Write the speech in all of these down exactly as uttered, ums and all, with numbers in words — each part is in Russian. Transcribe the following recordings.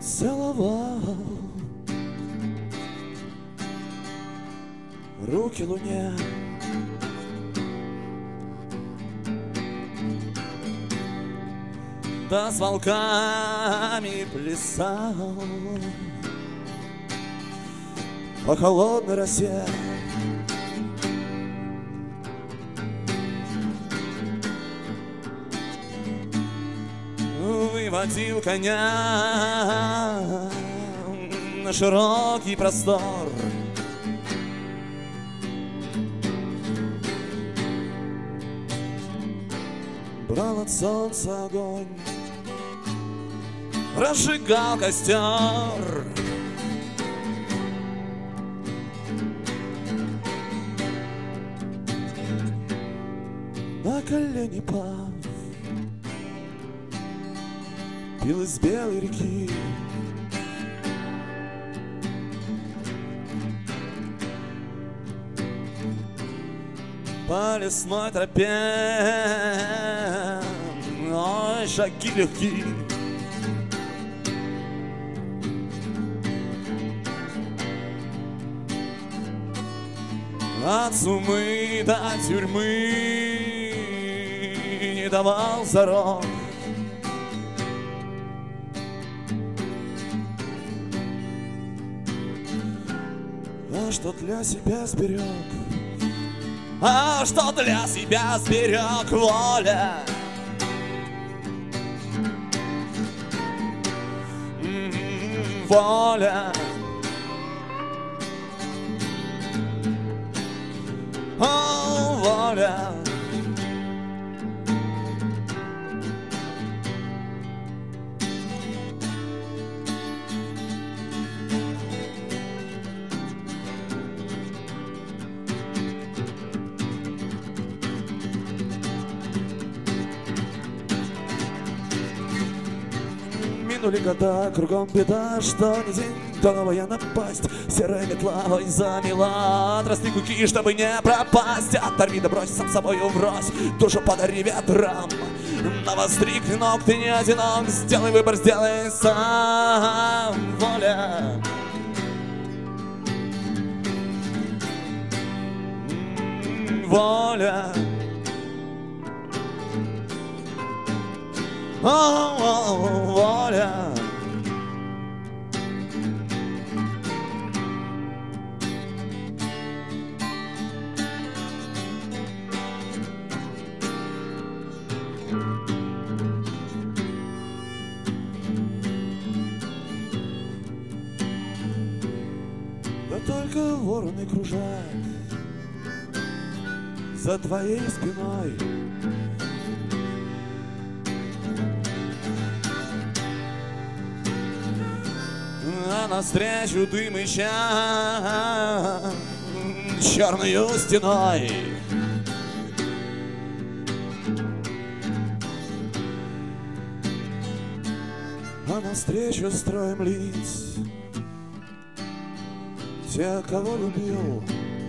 Целовал руки луне, да с волками плясал по холодной росе. Выводил коня на широкий простор, брал от солнца огонь, разжигал костер. На колени пав, пил из белой реки. По лесной тропе, ой, шаги легкие. От сумы до тюрьмы не давал зарок. А что для себя сберег, а что для себя сберег воля. М-м-м, воля. О, воля. Минули года, кругом беда, что ни день, то новая напасть. Серая метла, ой, замела. Отрасли куки, чтобы не пропасть. Оторви да брось, сам собою врозь. Душу подари ветрам. Навостри клинок, ты не одинок. Сделай выбор, сделай сам. Воля. Воля. О, воля. Да только вороны кружат за твоей спиной. А навстречу дым ища черною стеной. А навстречу строем лиц те, кого любил.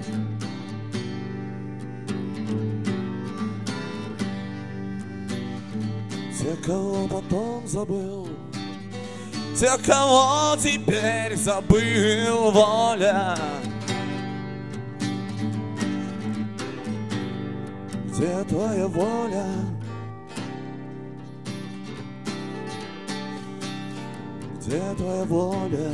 Те, кого потом забыл. Те, кого теперь забыл. Воля. Где твоя воля? Где твоя воля?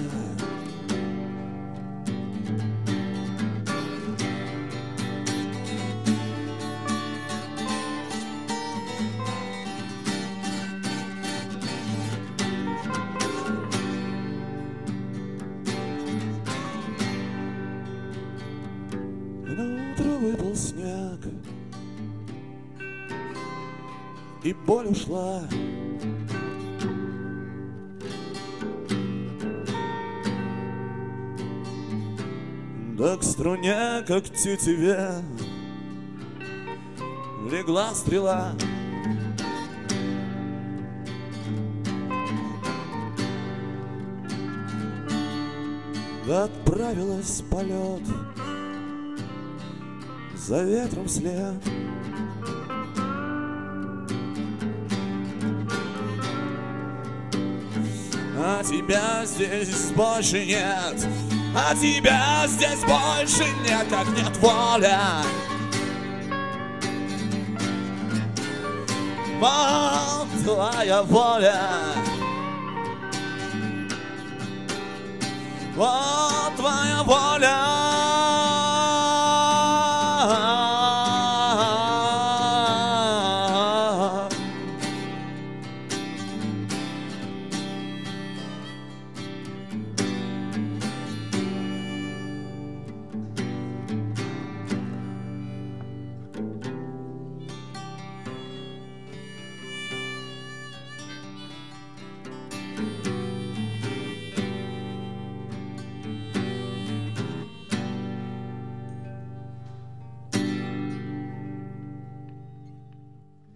Выпал снег, и боль ушла. Да к струне, как тетиве, легла стрела. Да отправилась в полет за ветром вслед. а тебя здесь больше нет, а тебя здесь больше нет, как нет воля. Вот твоя воля, вот твоя воля.